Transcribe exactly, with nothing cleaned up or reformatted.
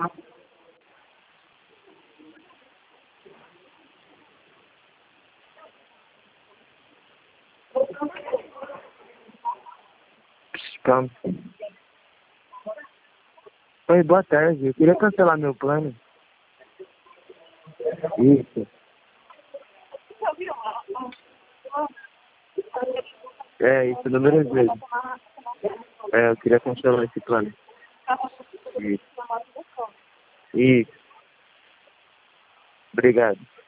Calma. Oi, boa tarde. Eu queria cancelar meu plano. Isso. É, isso, número vezes. É, eu queria cancelar esse plano. Isso. Isso. Obrigado.